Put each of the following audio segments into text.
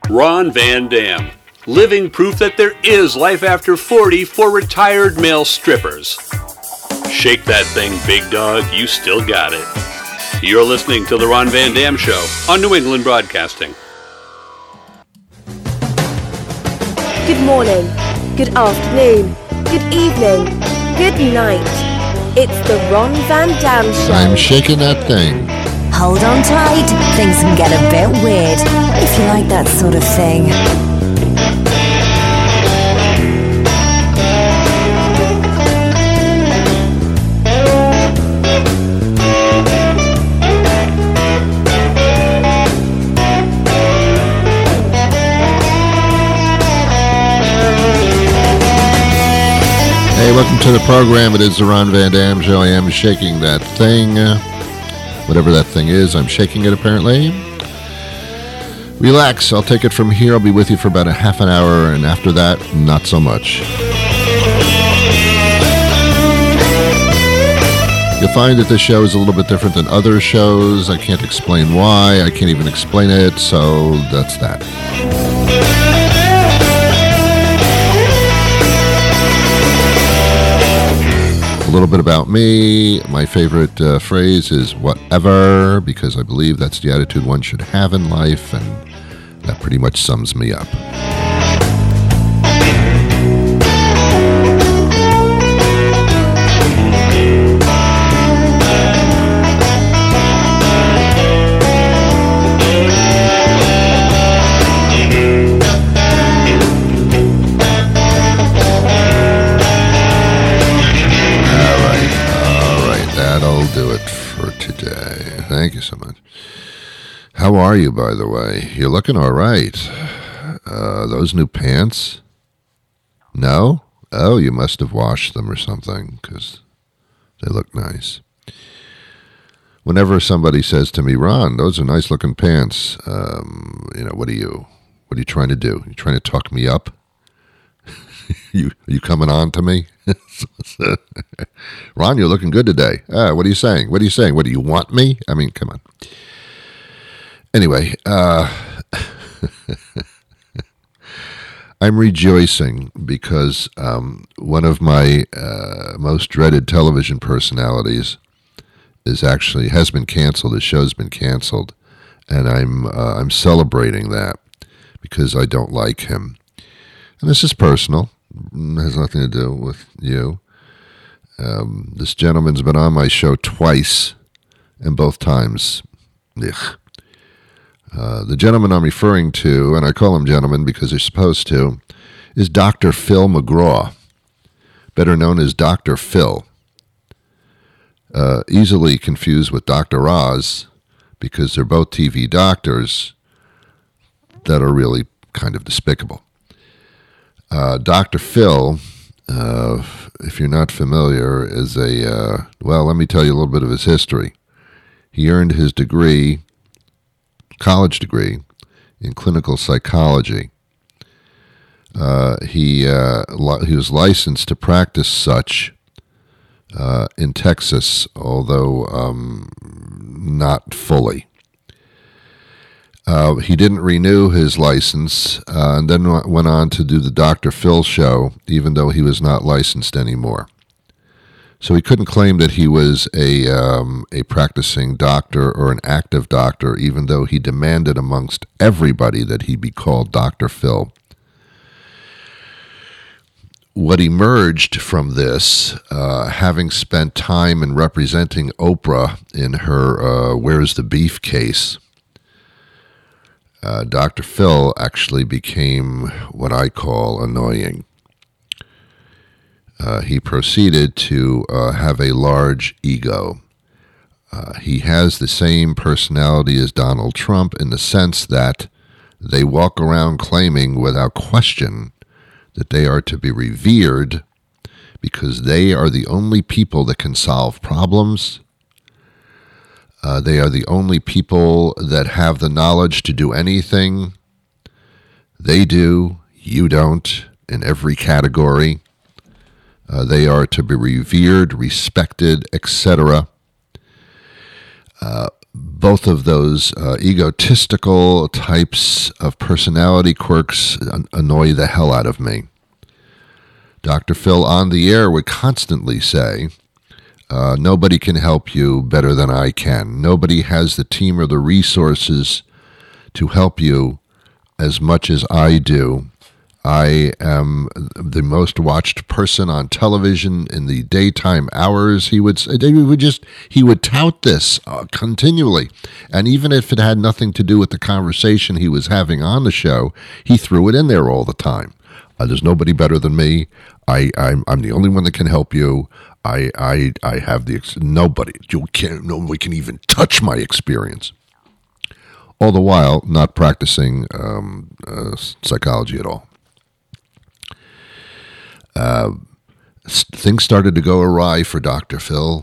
Ron Van Dam, living proof that there is life after 40 for retired male strippers. Shake that thing, big dog, you still got it. You're listening to The Ron Van Dam Show on New England Broadcasting. Good morning, good afternoon, good evening, good night. It's The Ron Van Dam Show. I'm shaking that thing. Hold on tight, things can get a bit weird, if you like that sort of thing. Hey, welcome to the program. It is the Ron Van Dam Show. I am shaking that thing. Whatever that thing is, I'm shaking it apparently. Relax, I'll take it from here. I'll be with you for about a half an hour, and after that, not so much. You'll find that this show is a little bit different than other shows. I can't explain why. I can't even explain it, so that's that. A little bit about me. My favorite phrase is whatever, because I believe that's the attitude one should have in life, and that pretty much sums me up. Do it for today. Thank you so much. How are you, by the way? You're looking all right. Those new pants? No? Oh, you must have washed them or something, because they look nice. Whenever somebody says to me, Ron, those are nice looking pants, what are you trying to do? You trying to talk me up? You coming on to me? Ron, you're looking good today. What are you saying? What are you saying? What, do you want me? I mean, come on. Anyway, I'm rejoicing because one of my most dreaded television personalities has been canceled. His show's been canceled, and I'm celebrating that because I don't like him. And this is personal. It has nothing to do with you. This gentleman's been on my show twice, and both times, ugh. The gentleman I'm referring to, and I call him gentleman because they're supposed to, is Dr. Phil McGraw, better known as Dr. Phil. Easily confused with Dr. Oz, because they're both TV doctors that are really kind of despicable. Dr. Phil, if you're not familiar, is let me tell you a little bit of his history. He earned his college degree, in clinical psychology. He was licensed to practice such in Texas, although not fully. He didn't renew his license and then went on to do the Dr. Phil show, even though he was not licensed anymore. So he couldn't claim that he was a practicing doctor or an active doctor, even though he demanded amongst everybody that he be called Dr. Phil. What emerged from this, having spent time in representing Oprah in her Where's the Beef case, Dr. Phil actually became what I call annoying. He proceeded to have a large ego. He has the same personality as Donald Trump in the sense that they walk around claiming without question that they are to be revered because they are the only people that can solve problems. They are the only people that have the knowledge to do anything. They do, you don't, in every category. They are to be revered, respected, etc. both of those egotistical types of personality quirks annoy the hell out of me. Dr. Phil on the air would constantly say, nobody can help you better than I can. Nobody has the team or the resources to help you as much as I do. I am the most watched person on television in the daytime hours. He would tout this continually. And even if it had nothing to do with the conversation he was having on the show, he threw it in there all the time. There's nobody better than me. I'm the only one that can help you. I have nobody can even touch my experience. All the while not practicing psychology at all. Things started to go awry for Dr. Phil.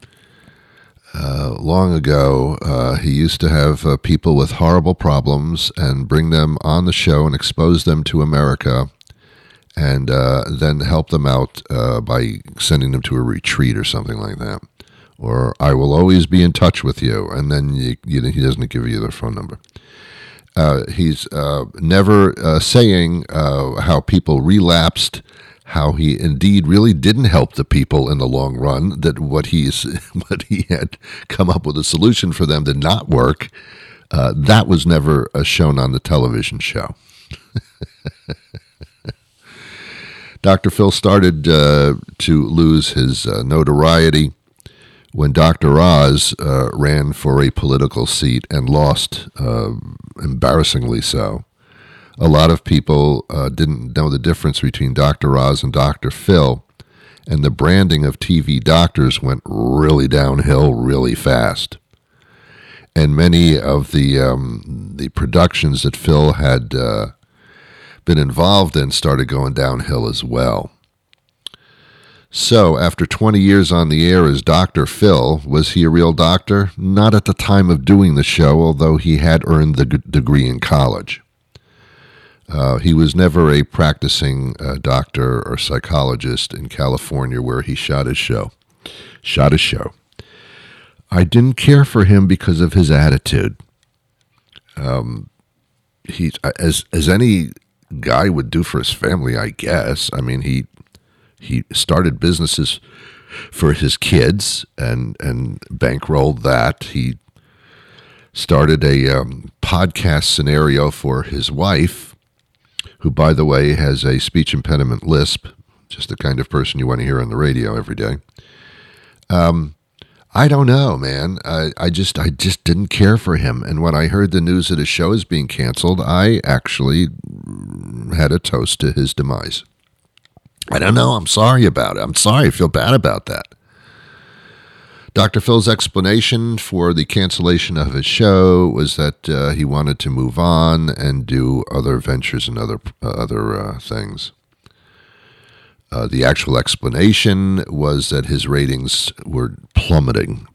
Long ago, he used to have people with horrible problems and bring them on the show and expose them to America, and then help them out by sending them to a retreat or something like that. Or, I will always be in touch with you, and then he doesn't give you their phone number. He's never saying how people relapsed, how he indeed really didn't help the people in the long run, that what he had come up with a solution for them did not work. That was never shown on the television show. Dr. Phil started to lose his notoriety when Dr. Oz ran for a political seat and lost, embarrassingly so. A lot of people didn't know the difference between Dr. Oz and Dr. Phil, and the branding of TV doctors went really downhill really fast. And many of the productions that Phil had been involved in started going downhill as well. So, after 20 years on the air as Dr. Phil, was he a real doctor? Not at the time of doing the show, although he had earned the degree in college. He was never a practicing doctor or psychologist in California where he shot his show. I didn't care for him because of his attitude. He, as any guy would do for his family, I guess. I mean, he started businesses for his kids and bankrolled that. He started a podcast scenario for his wife, who, by the way, has a speech impediment lisp, just the kind of person you want to hear on the radio every day. I don't know, man. I just didn't care for him. And when I heard the news that his show is being canceled, I actually had a toast to his demise. I don't know. I'm sorry about it. I'm sorry. I feel bad about that. Dr. Phil's explanation for the cancellation of his show was that he wanted to move on and do other ventures and other things. The actual explanation was that his ratings were plummeting.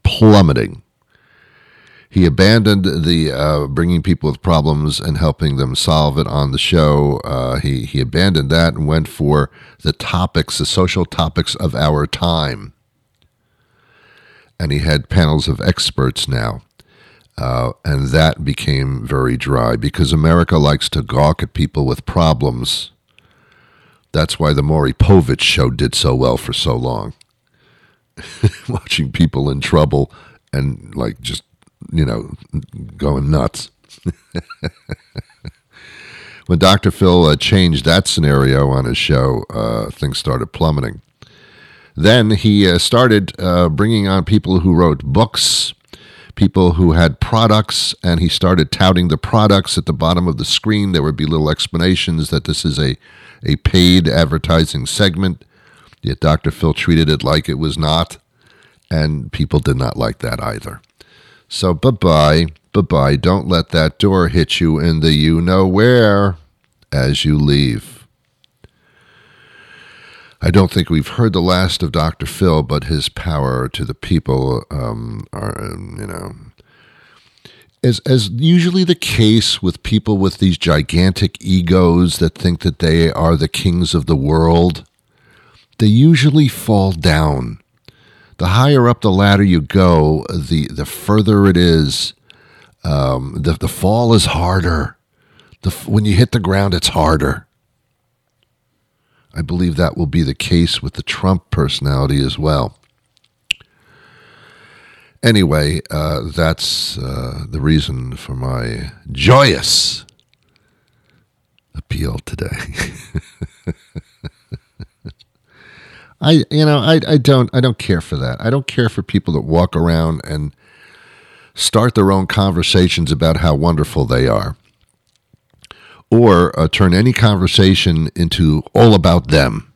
He abandoned the bringing people with problems and helping them solve it on the show. He abandoned that and went for the social topics of our time. And he had panels of experts now. And that became very dry because America likes to gawk at people with problems. That's why the Maury Povich show did so well for so long. Watching people in trouble and just, going nuts. When Dr. Phil changed that scenario on his show, things started plummeting. Then he started bringing on people who wrote books, people who had products, and he started touting the products. At the bottom of the screen, there would be little explanations that this is a paid advertising segment, yet Dr. Phil treated it like it was not, and people did not like that either. So bye-bye, don't let that door hit you in the you-know-where as you leave. I don't think we've heard the last of Dr. Phil, but his power to the people as usually the case with people with these gigantic egos that think that they are the kings of the world, they usually fall down. the higher up the ladder you go, the further it is. The fall is harder. When you hit the ground, it's harder. I believe that will be the case with the Trump personality as well. Anyway, that's the reason for my joyous appeal today. I don't care for that. I don't care for people that walk around and start their own conversations about how wonderful they are, or turn any conversation into all about them.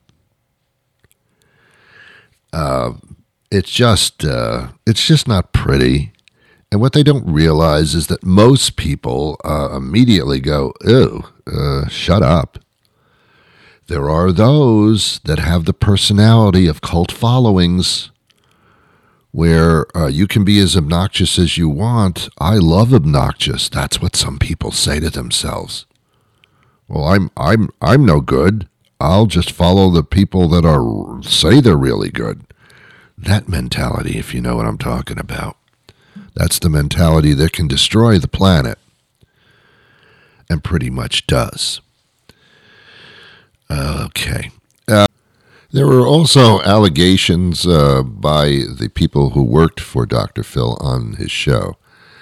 It's just not pretty. And what they don't realize is that most people immediately go, "Ew, shut up." There are those that have the personality of cult followings where you can be as obnoxious as you want. I love obnoxious. That's what some people say to themselves. Well, I'm no good. I'll just follow the people that say they're really good. That mentality, if you know what I'm talking about. That's the mentality that can destroy the planet. And pretty much does. Okay. There were also allegations by the people who worked for Dr. Phil on his show.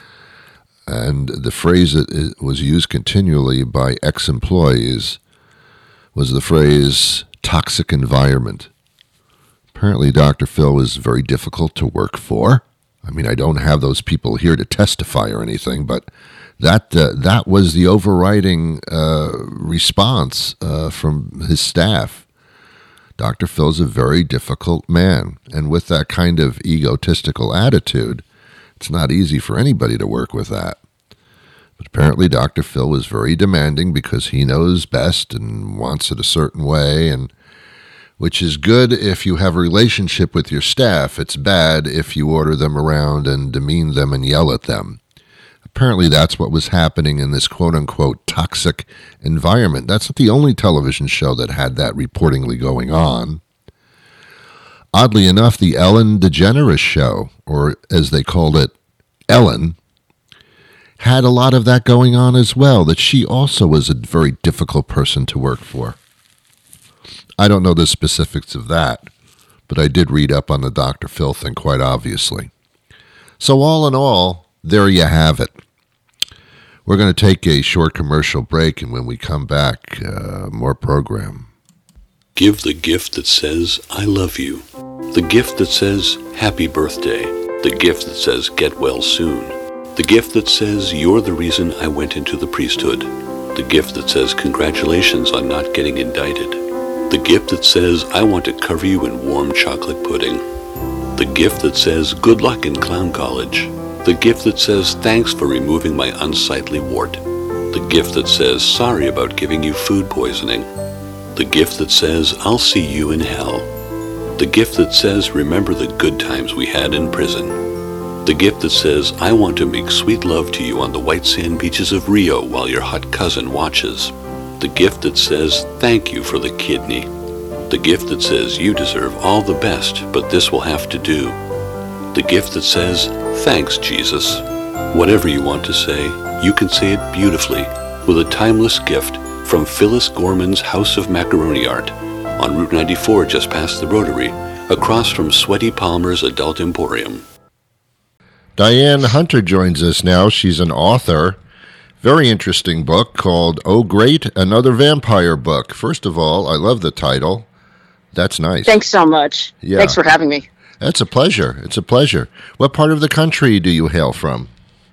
And the phrase that was used continually by ex-employees was the phrase toxic environment. Apparently, Dr. Phil was very difficult to work for. I mean, I don't have those people here to testify or anything, but that was the overriding response from his staff. Dr. Phil's a very difficult man, and with that kind of egotistical attitude, it's not easy for anybody to work with that. But apparently Dr. Phil was very demanding because he knows best and wants it a certain way, and which is good if you have a relationship with your staff. It's bad if you order them around and demean them and yell at them. Apparently that's what was happening in this quote-unquote toxic environment. That's not the only television show that had that reportingly going on. Oddly enough, the Ellen DeGeneres show, or as they called it, Ellen, had a lot of that going on as well, that she also was a very difficult person to work for. I don't know the specifics of that, but I did read up on the Dr. Phil thing quite obviously. So all in all, there you have it. We're going to take a short commercial break, and when we come back, more program. Give the gift that says, I love you. The gift that says, happy birthday. The gift that says, get well soon. The gift that says, you're the reason I went into the priesthood. The gift that says, congratulations on not getting indicted. The gift that says, I want to cover you in warm chocolate pudding. The gift that says, good luck in clown college. The gift that says, thanks for removing my unsightly wart. The gift that says, sorry about giving you food poisoning. The gift that says, I'll see you in hell. The gift that says, remember the good times we had in prison. The gift that says, I want to make sweet love to you on the white sand beaches of Rio while your hot cousin watches. The gift that says, thank you for the kidney. The gift that says, you deserve all the best, but this will have to do. The gift that says, thanks, Jesus. Whatever you want to say, you can say it beautifully with a timeless gift from Phyllis Gorman's House of Macaroni Art on Route 94 just past the Rotary, across from Sweaty Palmer's Adult Emporium. Diane Hunter joins us now. She's an author. Very interesting book called Oh Great, Another Vampire Book. First of all, I love the title. That's nice. Thanks so much. Yeah. Thanks for having me. It's a pleasure. It's a pleasure. What part of the country do you hail from?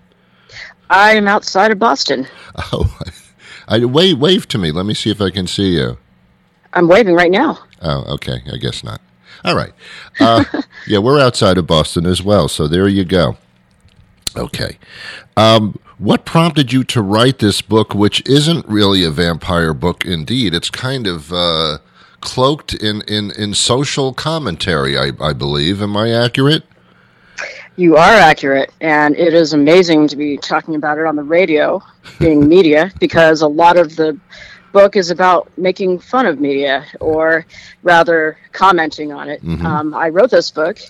I'm outside of Boston. Oh, wave to me. Let me see if I can see you. I'm waving right now. Oh, okay. I guess not. All right. Yeah, we're outside of Boston as well, so there you go. Okay. What prompted you to write this book, which isn't really a vampire book indeed? It's kind of cloaked in social commentary, I believe. Am I accurate? You are accurate, and it is amazing to be talking about it on the radio, being media, because a lot of the book is about making fun of media, or rather commenting on it. Mm-hmm. I wrote this book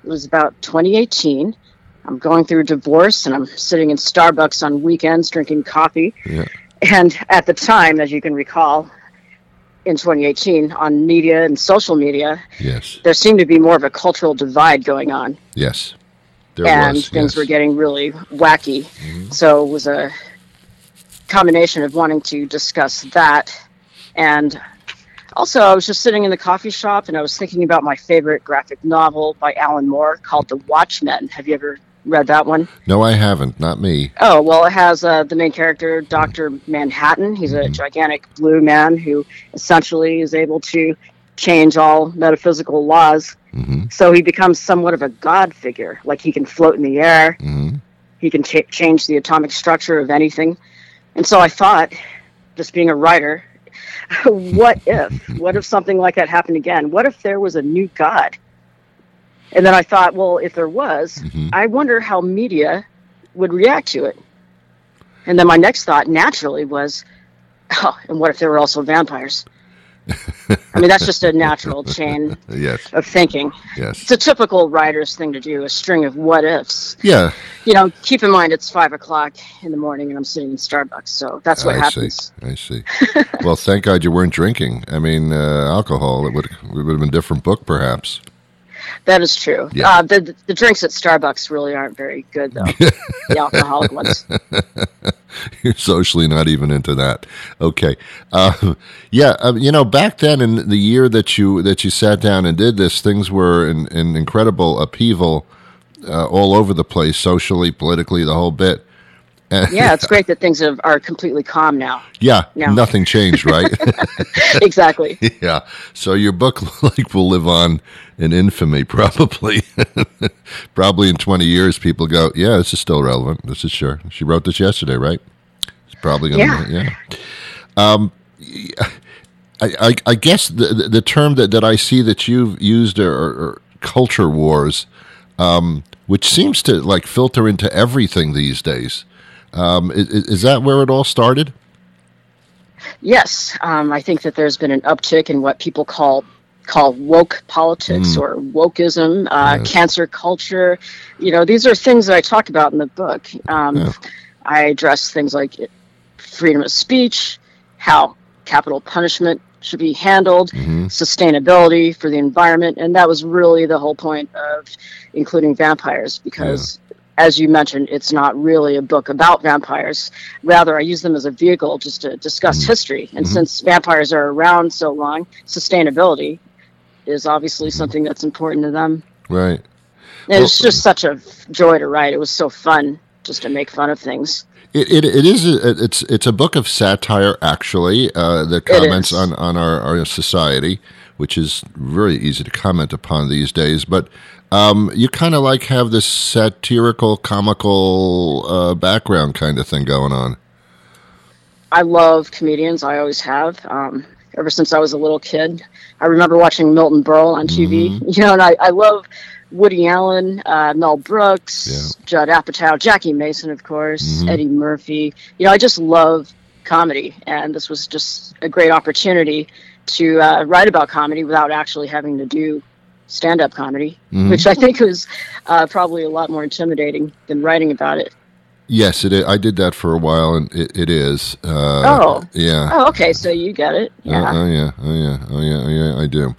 It was about 2018. I'm going through a divorce, and I'm sitting in Starbucks on weekends drinking coffee. Yeah. And at the time, as you can recall, in 2018, on media and social media, Yes. there seemed to be more of a cultural divide going on. Yes. There And was. things yes. were getting really wacky. So it was a combination of wanting to discuss that. And also, I was just sitting in the coffee shop, and I was thinking about my favorite graphic novel by Alan Moore called The Watchmen. Have you ever read that one? No, I haven't. Not me. Oh, well, it has the main character, Dr. Manhattan. He's a gigantic blue man who essentially is able to change all metaphysical laws. So he becomes somewhat of a god figure. Like, he can float in the air. He can change the atomic structure of anything. And so I thought, just being a writer, what if something like that happened again? What if there was a new god? And then I thought, well, if there was, I wonder how media would react to it. And then my next thought naturally was, oh, and what if there were also vampires? I mean, that's just a natural chain Yes. of thinking. Yes. It's a typical writer's thing to do, a string of what ifs. Yeah. You know, keep in mind it's 5 o'clock in the morning and I'm sitting in Starbucks, so that's what happens. I see. Well, thank God you weren't drinking. I mean, alcohol, it would have been a different book, perhaps. That is true. Yeah. The drinks at Starbucks really aren't very good, though. The alcoholic ones. You're socially not even into that. Okay. Back then in the year that you sat down and did this, things were in incredible upheaval all over the place, socially, politically, the whole bit. Yeah, it's great that things are completely calm now. Yeah, No. nothing changed, right? Exactly. Yeah. So your book will live on in infamy, probably. Probably in 20 years, people go, yeah, this is still relevant. This is sure. She wrote this yesterday, right? It's probably going to, I guess the term that I see that you've used are culture wars, which seems to like filter into everything these days. Is that where it all started? Yes, I think that there's been an uptick in what people call woke politics or wokeism, cancer culture. You know, these are things that I talk about in the book. I address things like freedom of speech, how capital punishment should be handled, sustainability for the environment, and that was really the whole point of including vampires, because as you mentioned, it's not really a book about vampires. Rather, I use them as a vehicle just to discuss history. And since vampires are around so long, sustainability is obviously something that's important to them. Right. And it's just such a joy to write. It was so fun just to make fun of things. It's a book of satire, actually, that comments on our society, which is very easy to comment upon these days. But you kind of like have this satirical, comical background kind of thing going on. I love comedians. I always have. Ever since I was a little kid. I remember watching Milton Berle on TV. You know, and I love Woody Allen, Mel Brooks, Judd Apatow, Jackie Mason, of course, Eddie Murphy. You know, I just love comedy, and this was just a great opportunity to write about comedy without actually having to do stand-up comedy, which I think was probably a lot more intimidating than writing about it. Yes, it is. I did that for a while, and it is. Yeah. Oh, okay. So you get it. Yeah. Oh yeah. I do.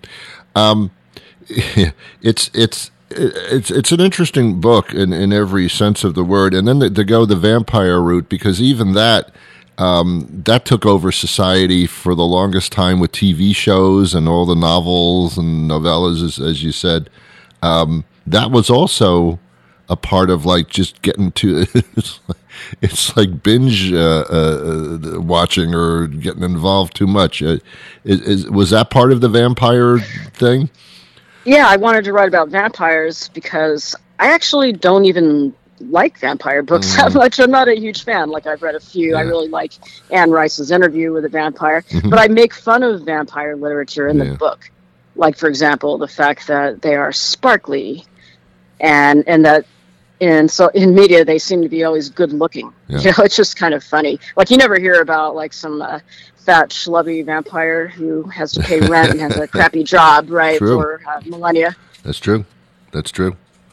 It's an interesting book in every sense of the word, and then to go the vampire route, because even that took over society for the longest time with TV shows and all the novels and novellas, as you said. That was also a part of like just getting to it's like binge watching or getting involved too much. Was that part of the vampire thing? Yeah, I wanted to write about vampires because I actually don't even like vampire books that much. I'm not a huge fan. Like, I've read a few. I really like Anne Rice's Interview with a Vampire, but I make fun of vampire literature in the book. Like, for example, the fact that they are sparkly and that so in media they seem to be always good looking. You know, it's just kind of funny. Like, you never hear about like some fat schlubby vampire who has to pay rent and has a crappy job, right, for millennia. That's true.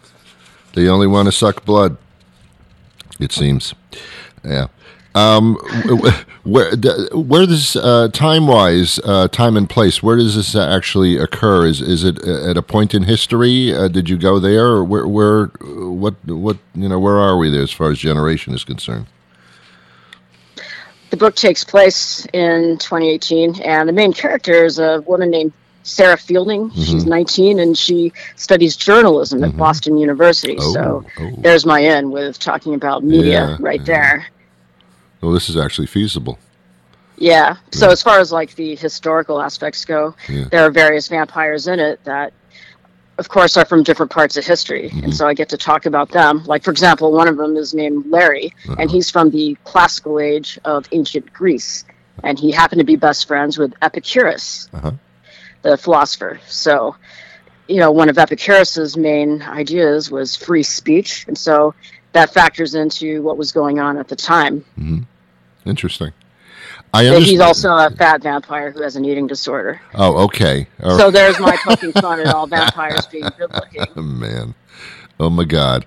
They only want to suck blood, it seems. Yeah. Where does time-wise, time and place? Where does this actually occur? Is it at a point in history? Did you go there, or where are we there as far as generation is concerned? The book takes place in 2018, and the main character is a woman named Sarah Fielding. Mm-hmm. She's 19, and she studies journalism at Boston University. There's my in with talking about media there. Well, this is actually feasible. Yeah. So as far as like the historical aspects go, there are various vampires in it that, of course, are from different parts of history. And so I get to talk about them. Like, for example, one of them is named Larry, and he's from the classical age of ancient Greece. And he happened to be best friends with Epicurus, the philosopher. So, one of Epicurus's main ideas was free speech. And so that factors into what was going on at the time. Mm-hmm. Interesting. He's also a fat vampire who has an eating disorder. Oh, okay. So there's my poking fun at all vampires being good-looking. Oh, man. Oh, my God.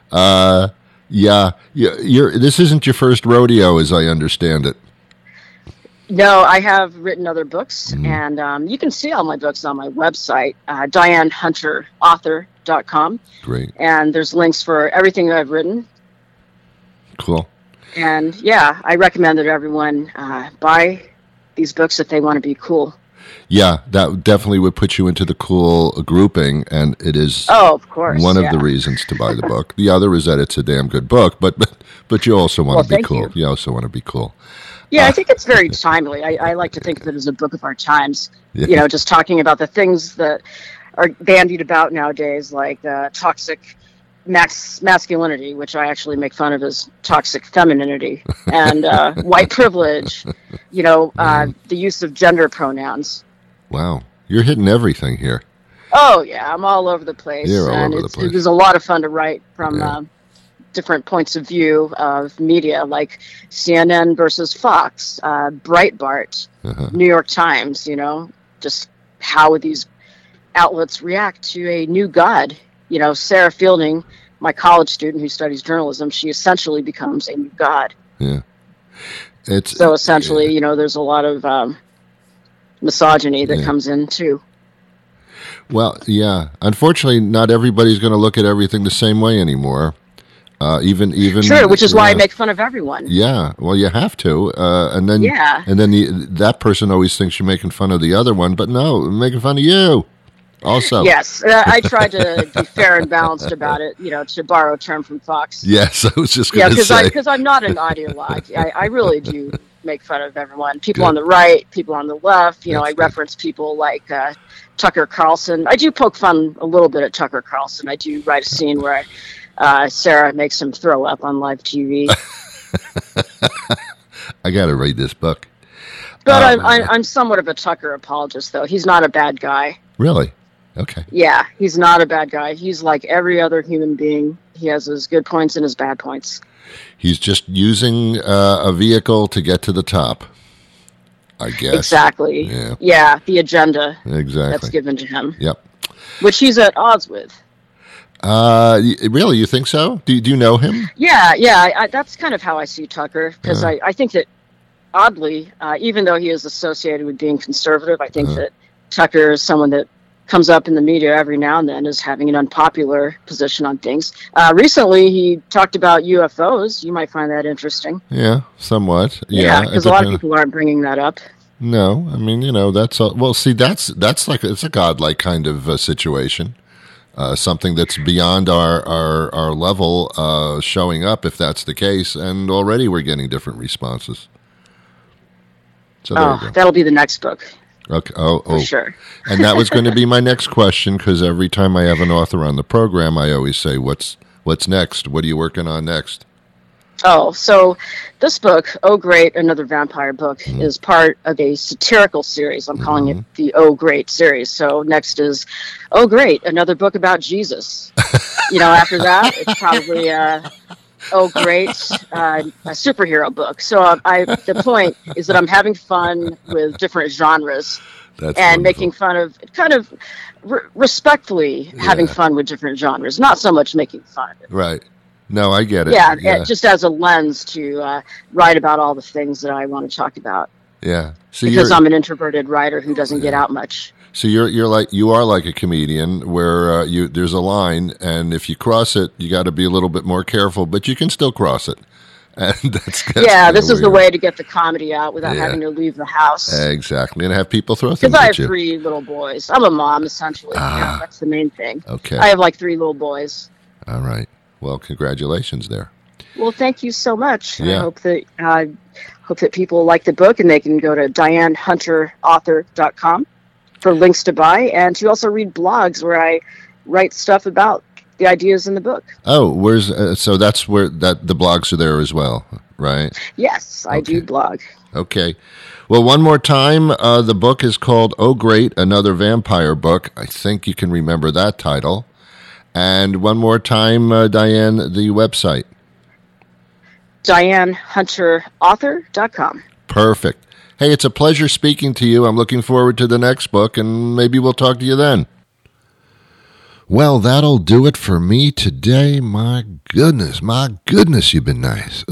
This isn't your first rodeo, as I understand it. No, I have written other books, and you can see all my books on my website, DianeHunterAuthor.com. Great. And there's links for everything that I've written. Cool. And, I recommend that everyone buy these books if they want to be cool. Yeah, that definitely would put you into the cool grouping, and it is of course, one of the reasons to buy the book. The other is that it's a damn good book, but you also want to be cool. You also want to be cool. Yeah, I think it's very timely. I like to think of it as a book of our times. Yeah. Just talking about the things that are bandied about nowadays, like toxic masculinity, which I actually make fun of as toxic femininity, and white privilege, the use of gender pronouns. Wow. You're hitting everything here. Oh, yeah. I'm all over the place. You're all over the place. It was a lot of fun to write from different points of view of media, like CNN versus Fox, Breitbart, New York Times, just how these outlets react to a new god. Sarah Fielding, my college student who studies journalism, she essentially becomes a new god. Yeah. So essentially, there's a lot of misogyny that comes in too. Well, yeah. Unfortunately, not everybody's going to look at everything the same way anymore. Even true, which is why I make fun of everyone. Yeah, well, you have to, and then that person always thinks you're making fun of the other one, but no, I'm making fun of you. Also, yes, I tried to be fair and balanced about it. To borrow a term from Fox. Yes, I was just going to say because I'm not an ideologue. I really do make fun of everyone. People on the right, people on the left. I reference people like Tucker Carlson. I do poke fun a little bit at Tucker Carlson. I do write a scene where Sarah makes him throw up on live TV. I got to read this book. But I'm somewhat of a Tucker apologist, though. He's not a bad guy. Really? Okay. Yeah, he's not a bad guy. He's like every other human being. He has his good points and his bad points. He's just using a vehicle to get to the top, I guess. Exactly. Yeah, the agenda that's given to him. Yep. Which he's at odds with. Really? You think so? Do you know him? Yeah. That's kind of how I see Tucker, because I think that, oddly, even though he is associated with being conservative, I think that Tucker is someone that comes up in the media every now and then as having an unpopular position on things. Recently, he talked about UFOs. You might find that interesting. Yeah, somewhat. Yeah, because a lot of people aren't bringing that up. No, I mean, that's well. See, that's like it's a godlike kind of situation. Something that's beyond our level showing up, if that's the case, and already we're getting different responses. So that'll be the next book. Okay. For sure. And that was going to be my next question, because every time I have an author on the program, I always say, "What's next? What are you working on next?" Oh, so this book, Oh Great, Another Vampire Book, is part of a satirical series. I'm calling it the Oh Great series. So next is Oh Great, Another Book About Jesus. After that, it's probably Oh Great, a superhero book. So the point is that I'm having fun with different genres. That's and wonderful. Making fun of, kind of respectfully having fun with different genres, not so much making fun of it. Right. No, I get it. Yeah, just as a lens to write about all the things that I want to talk about. Yeah. So because I'm an introverted writer who doesn't get out much. So you are like a comedian where there's a line, and if you cross it, you got to be a little bit more careful, but you can still cross it. And that's this is the way to get the comedy out without having to leave the house. Exactly, and have people throw things at you. Because I have 3 little boys. I'm a mom, essentially. That's the main thing. Okay. I have like 3 little boys. All right. Well, congratulations there. Well, thank you so much. Yeah. I hope that people like the book, and they can go to DianeHunterAuthor.com for links to buy, and to also read blogs where I write stuff about the ideas in the book. Oh, so that's where the blogs are there as well, right? Yes, I do blog. Okay. Well, one more time, the book is called Oh Great, Another Vampire Book. I think you can remember that title. And one more time, Diane, the website. DianeHunterAuthor.com. Perfect. Hey, it's a pleasure speaking to you. I'm looking forward to the next book, and maybe we'll talk to you then. Well, that'll do it for me today. My goodness, you've been nice.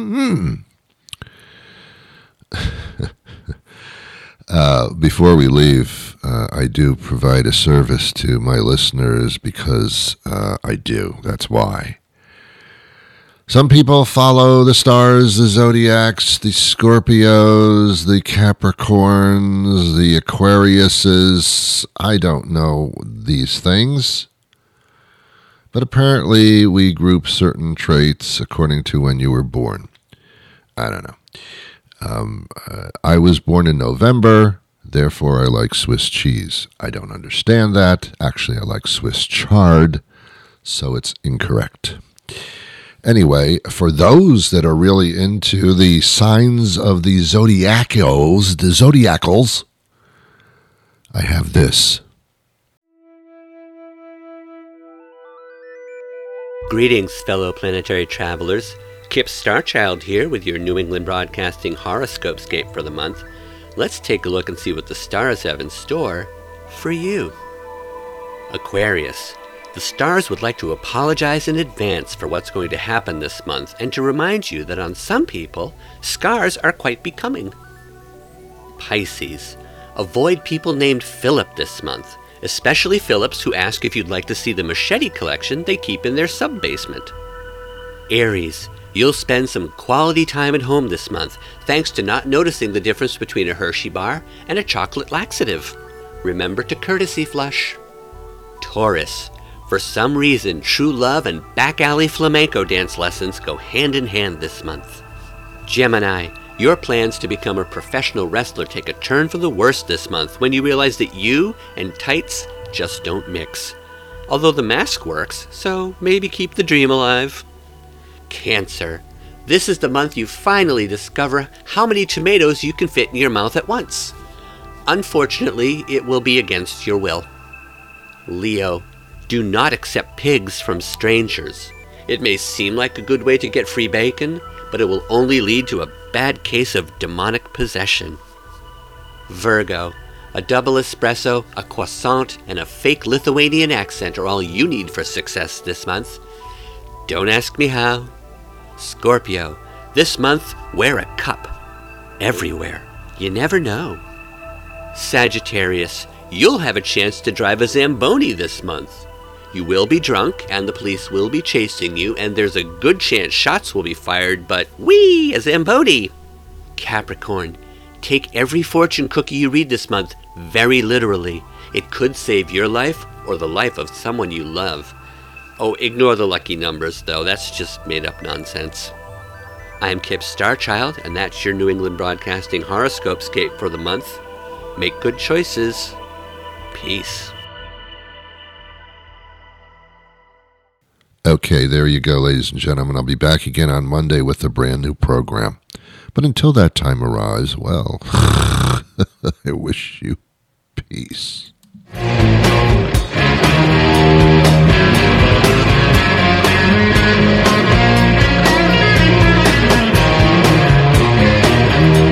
Before we leave, I do provide a service to my listeners because I do. That's why. Some people follow the stars, the zodiacs, the Scorpios, the Capricorns, the Aquariuses. I don't know these things. But apparently we group certain traits according to when you were born. I don't know. I was born in November, therefore I like Swiss cheese. I don't understand that. Actually, I like Swiss chard, so it's incorrect. Anyway, for those that are really into the signs of the zodiacals, I have this. Greetings, fellow planetary travelers. Kip Starchild here with your New England Broadcasting Horoscopescape for the month. Let's take a look and see what the stars have in store for you. Aquarius. The stars would like to apologize in advance for what's going to happen this month and to remind you that on some people, scars are quite becoming. Pisces. Avoid people named Philip this month, especially Phillips who ask if you'd like to see the machete collection they keep in their sub-basement. Aries. You'll spend some quality time at home this month thanks to not noticing the difference between a Hershey bar and a chocolate laxative. Remember to courtesy flush. Taurus. For some reason, true love and back-alley flamenco dance lessons go hand in hand this month. Gemini, your plans to become a professional wrestler take a turn for the worse this month when you realize that you and tights just don't mix. Although the mask works, so maybe keep the dream alive. Cancer, this is the month you finally discover how many tomatoes you can fit in your mouth at once. Unfortunately, it will be against your will. Leo, do not accept pigs from strangers. It may seem like a good way to get free bacon, but it will only lead to a bad case of demonic possession. Virgo, a double espresso, a croissant, and a fake Lithuanian accent are all you need for success this month. Don't ask me how. Scorpio, this month wear a cup. Everywhere. You never know. Sagittarius, you'll have a chance to drive a Zamboni this month. You will be drunk, and the police will be chasing you, and there's a good chance shots will be fired, but whee, a Zamboni! Capricorn, take every fortune cookie you read this month very literally. It could save your life or the life of someone you love. Oh, ignore the lucky numbers, though. That's just made-up nonsense. I'm Kip Starchild, and that's your New England Broadcasting Horoscopescape for the month. Make good choices. Peace. Okay, there you go, ladies and gentlemen. I'll be back again on Monday with a brand new program. But until that time arrives, well, I wish you peace. Bye.